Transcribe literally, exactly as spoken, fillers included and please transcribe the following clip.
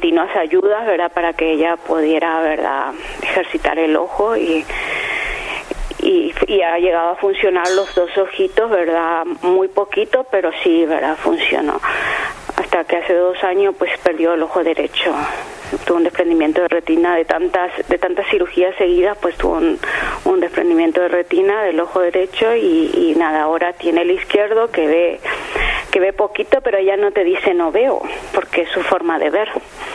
continuas ayudas, ¿verdad? Para que ella pudiera, ¿verdad?, ejercitar el ojo y, y, y ha llegado a funcionar los dos ojitos, ¿verdad? Muy poquito, pero sí, ¿verdad?, funcionó. Hasta que hace dos años, pues, perdió el ojo derecho. Tuvo un desprendimiento de retina de tantas de tantas cirugías seguidas, pues tuvo un, un desprendimiento de retina del ojo derecho y, y nada, ahora tiene el izquierdo que ve que ve poquito, pero ella no te dice no veo, porque es su forma de ver.